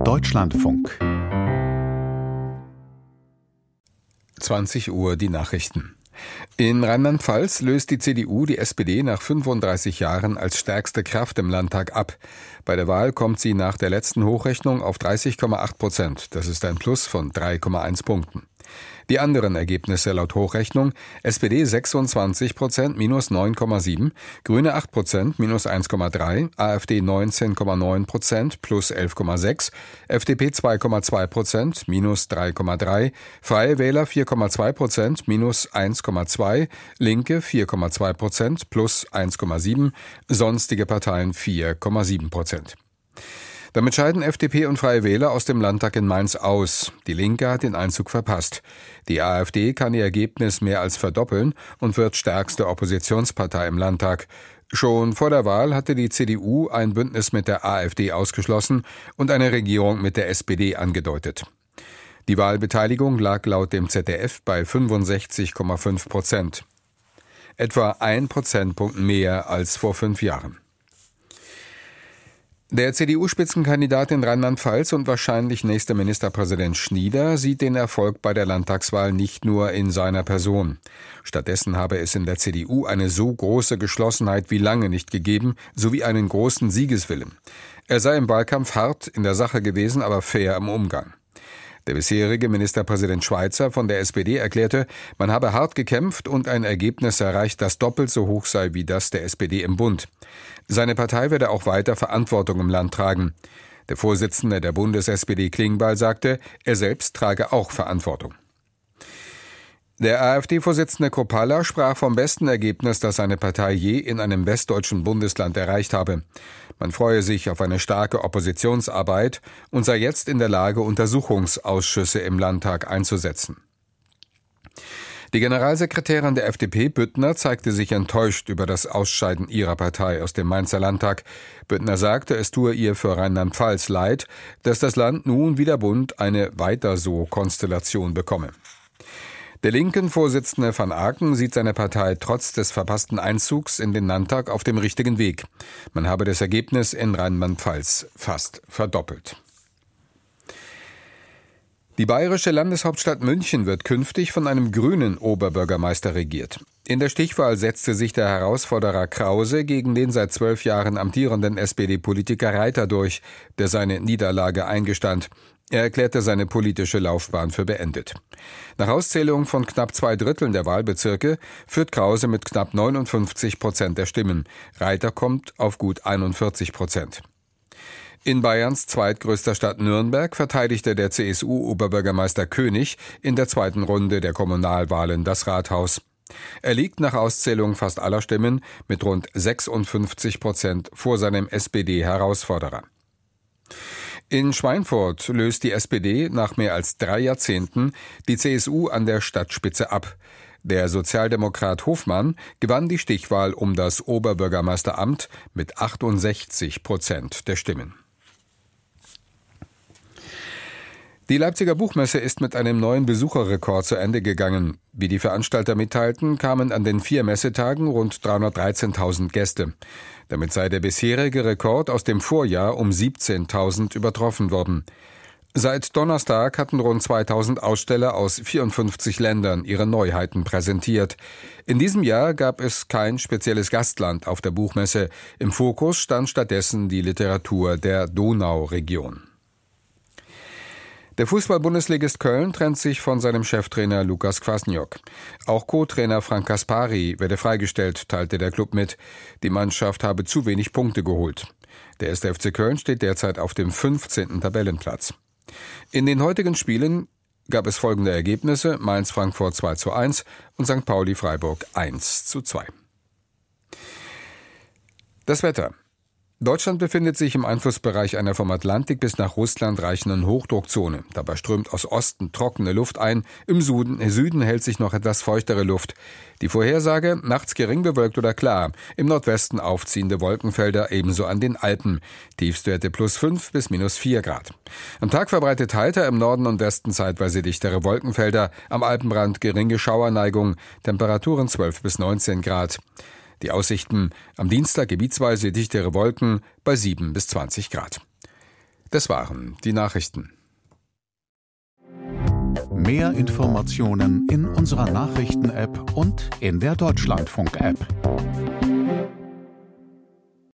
Deutschlandfunk. 20 Uhr die Nachrichten. In Rheinland-Pfalz löst die CDU die SPD nach 35 Jahren als stärkste Kraft im Landtag ab. Bei der Wahl kommt sie nach der letzten Hochrechnung auf 30,8%. Das ist ein Plus von 3,1 Punkten. Die anderen Ergebnisse laut Hochrechnung: SPD 26%, minus 9,7, Grüne 8%, minus 1,3, AfD 19,9%, plus 11,6, FDP 2,2%, minus 3,3, Freie Wähler 4,2%, minus 1,2, Linke 4,2%, plus 1,7, sonstige Parteien 4,7%. Damit scheiden FDP und Freie Wähler aus dem Landtag in Mainz aus. Die Linke hat den Einzug verpasst. Die AfD kann ihr Ergebnis mehr als verdoppeln und wird stärkste Oppositionspartei im Landtag. Schon vor der Wahl hatte die CDU ein Bündnis mit der AfD ausgeschlossen und eine Regierung mit der SPD angedeutet. Die Wahlbeteiligung lag laut dem ZDF bei 65,5%. Etwa 1 Prozentpunkt mehr als vor 5 Jahren. Der CDU-Spitzenkandidat in Rheinland-Pfalz und wahrscheinlich nächster Ministerpräsident Schnieder sieht den Erfolg bei der Landtagswahl nicht nur in seiner Person. Stattdessen habe es in der CDU eine so große Geschlossenheit wie lange nicht gegeben, sowie einen großen Siegeswillen. Er sei im Wahlkampf hart in der Sache gewesen, aber fair im Umgang. Der bisherige Ministerpräsident Schweizer von der SPD erklärte, man habe hart gekämpft und ein Ergebnis erreicht, das doppelt so hoch sei wie das der SPD im Bund. Seine Partei werde auch weiter Verantwortung im Land tragen. Der Vorsitzende der Bundes-SPD Klingbeil sagte, er selbst trage auch Verantwortung. Der AfD-Vorsitzende Kropalla sprach vom besten Ergebnis, das seine Partei je in einem westdeutschen Bundesland erreicht habe. Man freue sich auf eine starke Oppositionsarbeit und sei jetzt in der Lage, Untersuchungsausschüsse im Landtag einzusetzen. Die Generalsekretärin der FDP, Büttner, zeigte sich enttäuscht über das Ausscheiden ihrer Partei aus dem Mainzer Landtag. Büttner sagte, es tue ihr für Rheinland-Pfalz leid, dass das Land nun wie der Bund eine Weiter-so-Konstellation bekomme. Der linken Vorsitzende van Aken sieht seine Partei trotz des verpassten Einzugs in den Landtag auf dem richtigen Weg. Man habe das Ergebnis in Rheinland-Pfalz fast verdoppelt. Die bayerische Landeshauptstadt München wird künftig von einem grünen Oberbürgermeister regiert. In der Stichwahl setzte sich der Herausforderer Krause gegen den seit 12 Jahren amtierenden SPD-Politiker Reiter durch, der seine Niederlage eingestand. Er erklärte seine politische Laufbahn für beendet. Nach Auszählung von knapp 2/3 der Wahlbezirke führt Krause mit knapp 59% der Stimmen. Reiter kommt auf gut 41%. In Bayerns zweitgrößter Stadt Nürnberg verteidigte der CSU-Oberbürgermeister König in der zweiten Runde der Kommunalwahlen das Rathaus. Er liegt nach Auszählung fast aller Stimmen mit rund 56% vor seinem SPD-Herausforderer. In Schweinfurt löst die SPD nach mehr als 3 Jahrzehnten die CSU an der Stadtspitze ab. Der Sozialdemokrat Hofmann gewann die Stichwahl um das Oberbürgermeisteramt mit 68% der Stimmen. Die Leipziger Buchmesse ist mit einem neuen Besucherrekord zu Ende gegangen. Wie die Veranstalter mitteilten, kamen an den 4 Messetagen rund 313.000 Gäste. Damit sei der bisherige Rekord aus dem Vorjahr um 17.000 übertroffen worden. Seit Donnerstag hatten rund 2.000 Aussteller aus 54 Ländern ihre Neuheiten präsentiert. In diesem Jahr gab es kein spezielles Gastland auf der Buchmesse. Im Fokus stand stattdessen die Literatur der Donauregion. Der Fußball-Bundesligist Köln trennt sich von seinem Cheftrainer Lukas Kwasniok. Auch Co-Trainer Frank Kaspari werde freigestellt, teilte der Klub mit. Die Mannschaft habe zu wenig Punkte geholt. Der 1. FC Köln steht derzeit auf dem 15. Tabellenplatz. In den heutigen Spielen gab es folgende Ergebnisse: Mainz-Frankfurt 2:1 und St. Pauli-Freiburg 1:2. Das Wetter. Deutschland befindet sich im Einflussbereich einer vom Atlantik bis nach Russland reichenden Hochdruckzone. Dabei strömt aus Osten trockene Luft ein. Im Süden hält sich noch etwas feuchtere Luft. Die Vorhersage: nachts gering bewölkt oder klar. Im Nordwesten aufziehende Wolkenfelder, ebenso an den Alpen. Tiefstwerte +5 bis -4 Grad. Am Tag verbreitet heiter, im Norden und Westen zeitweise dichtere Wolkenfelder. Am Alpenrand geringe Schauerneigung. Temperaturen 12 bis 19 Grad. Die Aussichten: am Dienstag gebietsweise dichtere Wolken bei 7 bis 20 Grad. Das waren die Nachrichten. Mehr Informationen in unserer Nachrichten-App und in der Deutschlandfunk-App.